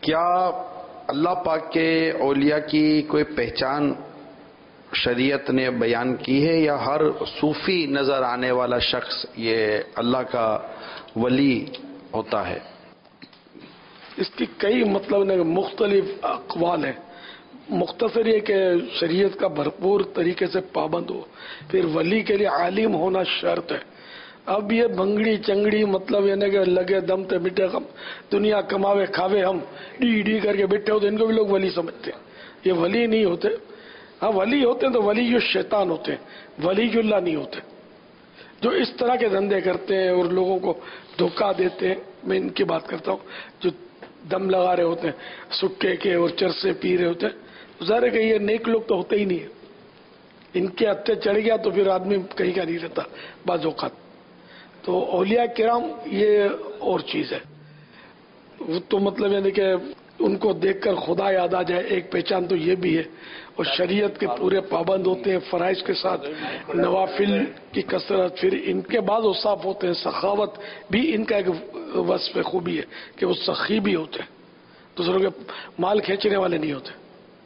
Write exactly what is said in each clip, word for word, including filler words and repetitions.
کیا اللہ پاک کے اولیاء کی کوئی پہچان شریعت نے بیان کی ہے، یا ہر صوفی نظر آنے والا شخص یہ اللہ کا ولی ہوتا ہے؟ اس کی کئی مطلب مختلف اقوال ہیں. مختصر یہ کہ شریعت کا بھرپور طریقے سے پابند ہو، پھر ولی کے لیے عالم ہونا شرط ہے. اب یہ بنگڑی چنگڑی مطلب یعنی کہ لگے دم تے مٹے غم، دنیا کماوے کھاوے ہم ڈی ڈی کر کے بیٹھے ہوتے، ان کو بھی لوگ ولی سمجھتے ہیں. یہ ولی نہیں ہوتے. ہاں ولی ہوتے ہیں تو ولی جو شیطان ہوتے ہیں، ولی جو اللہ نہیں ہوتے، جو اس طرح کے دھندے کرتے ہیں اور لوگوں کو دھوکہ دیتے ہیں. میں ان کی بات کرتا ہوں جو دم لگا رہے ہوتے ہیں سکے کے اور چرسے پی رہے ہوتے ہیں. ظاہر ہے کہ یہ نیک لوگ تو ہوتے ہی نہیں ہے. ان کے ہتھے چڑھ گیا تو پھر آدمی کہیں کا نہیں رہتا بعض اوقات. تو اولیاء کرام یہ اور چیز ہے. وہ تو مطلب یعنی کہ ان کو دیکھ کر خدا یاد آ جائے، ایک پہچان تو یہ بھی ہے. اور شریعت کے پورے پابند ہوتے ہیں فرائض کے ساتھ، نوافل کی کثرت، پھر ان کے بعد اوصاف ہوتے ہیں. سخاوت بھی ان کا ایک وصف خوبی ہے کہ وہ سخی بھی ہوتے ہیں، دوسروں کے مال کھینچنے والے نہیں ہوتے.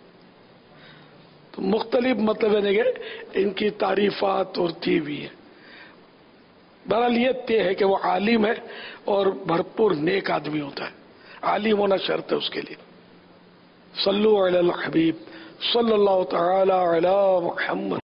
تو مختلف مطلب ہے کہ ان کی تعریفات اور تھی بھی ہیں. بہرحال یہ طے ہے کہ وہ عالم ہے اور بھرپور نیک آدمی ہوتا ہے. عالم ہونا شرط ہے اس کے لیے. صلو علی الحبیب صلی اللہ تعالی علی محمد.